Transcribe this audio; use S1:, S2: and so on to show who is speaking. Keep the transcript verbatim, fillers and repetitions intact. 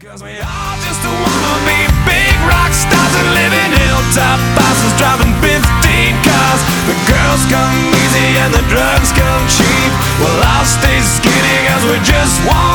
S1: Cause we all just wanna be big rock stars and live in hilltop houses driving fifteen cars. The girls come easy and the drugs come cheap. Well, I'll stay skinny cause we just want